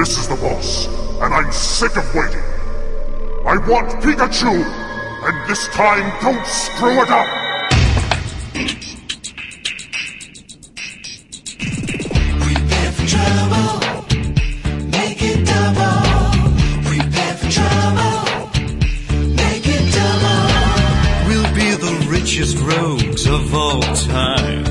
This is the boss, and I'm sick of waiting. I want Pikachu, and this time don't screw it up! Prepare for trouble, make it double. Prepare for trouble, make it double. We'll be the richest rogues of all time.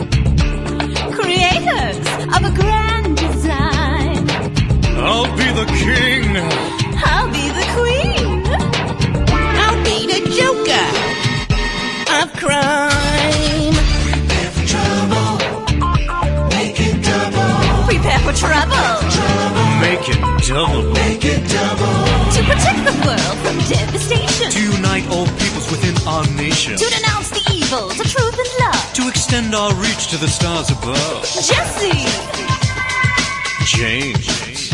Creators of a grand design. I'll be the king. I'll be the queen. I'll be the Joker of crime. Prepare for trouble, make it double. Prepare for trouble. Make it double. Make it double. To protect the world from devastation. To unite all peoples within our nation. To denounce the evils of truth and love. To extend our reach to the stars above. Jesse. James.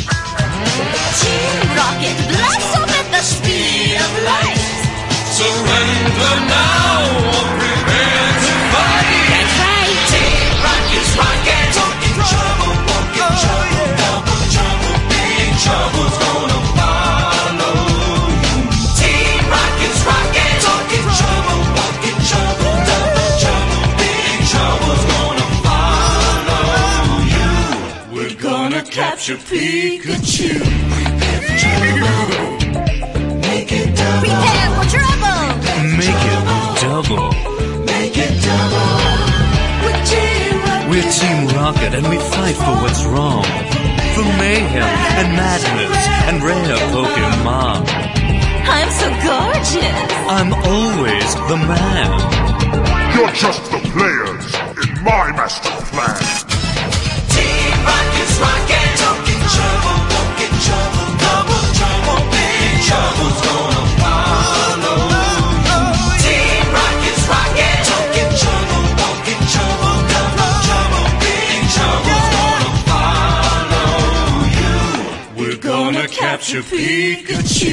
Team Rocket, blast off at the speed of light. Surrender now or prepare to fight. That's right. Team Rocket's rockin', talking trouble, walking trouble, double trouble, big trouble's gonna follow you. Team Rocket's rockin', talking trouble, walking trouble, double trouble, big trouble's gonna follow you. We're gonna capture Pikachu. Prepare for trouble, make it double. Prepare for trouble. Make it double. Make it double. We're Team Rocket and we fight for what's wrong. For mayhem and madness and rare Pokemon. I'm so gorgeous. I'm always the man. You're just the players in my master plan. Team Rocket's rockin', talking trouble, walking trouble, double trouble, big trouble's gonna follow you. Team Rocket's rockin', talking trouble, walking trouble, double trouble, big trouble's gonna follow you. We're gonna capture Pikachu.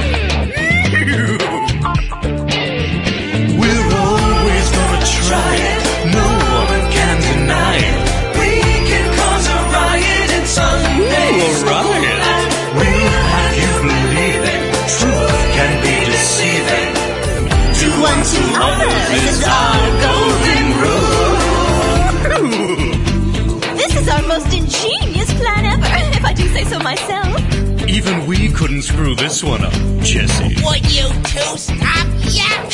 We're always gonna try it. No one can deny it. We can cause a riot and someday Ooh, a riot. We'll have you believe it. Truth can be deceiving. Do unto others is our golden rule. This is our most ingenious plan ever, if I do say so myself. Even we couldn't screw this one up, Jesse. Would you two stop yapping?